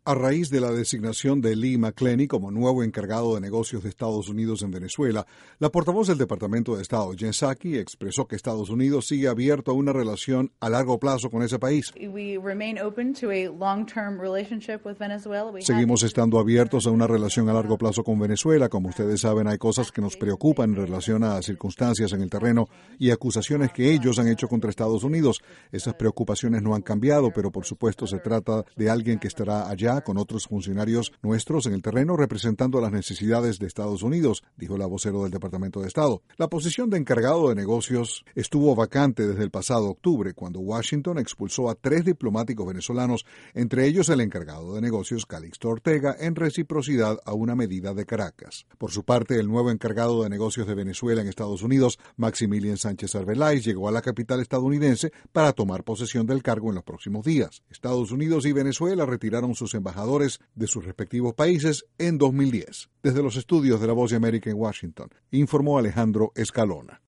A raíz de la designación de Lee McClenny como nuevo encargado de negocios de Estados Unidos en Venezuela, la portavoz del Departamento de Estado, Jen Psaki, expresó que Estados Unidos sigue abierto a una relación a largo plazo con ese país. Seguimos estando abiertos a una relación a largo plazo con Venezuela. Como ustedes saben, hay cosas que nos preocupan en relación a circunstancias en el terreno y acusaciones que ellos han hecho contra Estados Unidos. Esas preocupaciones no han cambiado, pero por supuesto se trata de alguien que estará allá con otros funcionarios nuestros en el terreno representando las necesidades de Estados Unidos, dijo la vocero del Departamento de Estado. La posición de encargado de negocios estuvo vacante desde el pasado octubre, cuando Washington expulsó a 3 diplomáticos venezolanos, entre ellos el encargado de negocios Calixto Ortega, en reciprocidad a una medida de Caracas. Por su parte, el nuevo encargado de negocios de Venezuela en Estados Unidos, Maximilian Sánchez Arbeláez, llegó a la capital estadounidense para tomar posesión del cargo en los próximos días. Estados Unidos y Venezuela retiraron sus embajadores de sus respectivos países en 2010. Desde los estudios de La Voz de América en Washington, informó Alejandro Escalona.